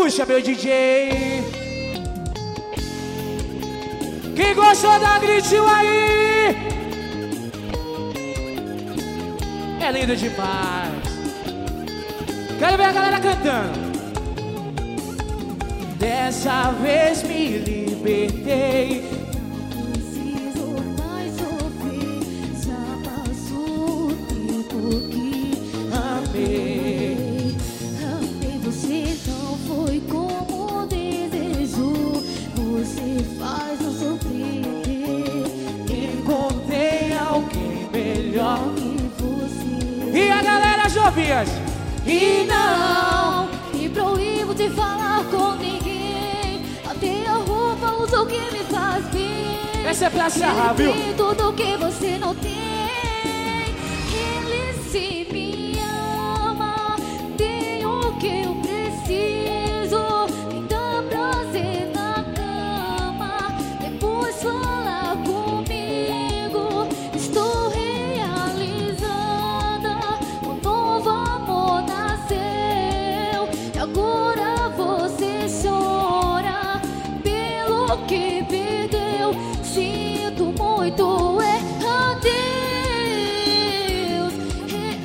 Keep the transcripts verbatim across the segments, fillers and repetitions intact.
Puxa, meu D J. Quem gostou da gritinho aí? É lindo demais. Quero ver a galera cantando. Dessa vez me libertei. Não preciso mais sofrer. Já passou o tempo que Amei. amei você, não foi como desejou. Você faz eu surpreender. Encontrei alguém melhor Que você. E a galera jovinhas. E não me proíbo de falar com ninguém. Até a roupa usa o que me faz bem. Essa é pra serrar, viu? Ele tem tudo que você não tem. Ele se me ama, tem o que eu preciso. Me dá prazer na cama, depois fala comigo. Estou realizada, um novo amor nasceu. E agora você chora pelo que perdeu. Sinto muito, é adeus, é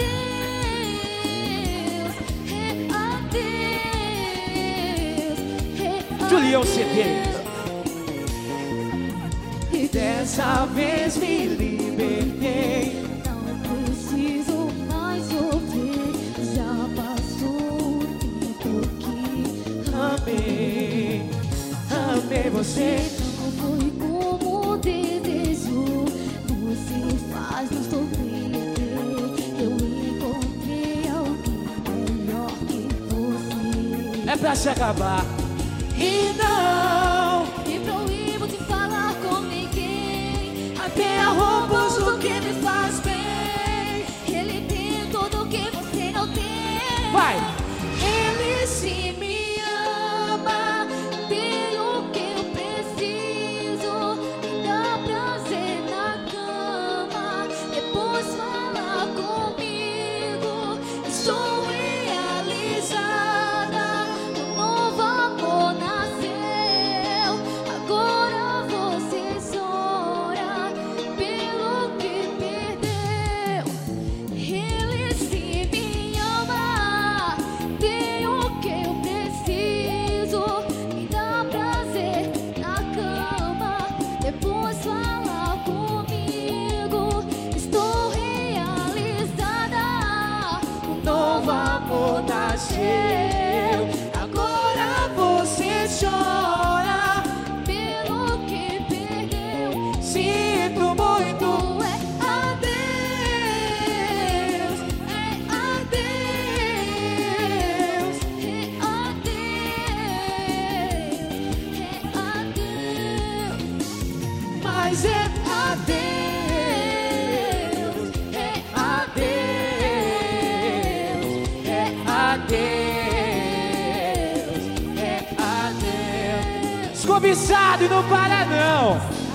adeus, é adeus, é Julião C D. E Dessa vez me libertei. não preciso mais sofrer. Já passou o tempo que Amei. Amei você. não foi como desejou. Você faz nos surpreender. Eu encontrei alguém melhor que você. É pra se acabar. E não Me proíbo de falar com ninguém. até a roupa usa o que me faz bem. Ele tem tudo que você não tem. Vai. Ele se me ama, tem o que eu preciso. Me dá prazer na cama, depois fala comigo. Estou realizada, um novo amor nasceu. Agora você chora pelo que perdeu. Ele se me ama, tem o que eu preciso. Me dá prazer na cama, depois fala comigo. Estou realizada, um Novo amor nasceu. Agora você chora pelo que perdeu. Sinto muito. É adeus, é adeus, é adeus, é adeus. Mas é adeus. É Adeus. É adeus. É adeus. Descobiçado e não para não.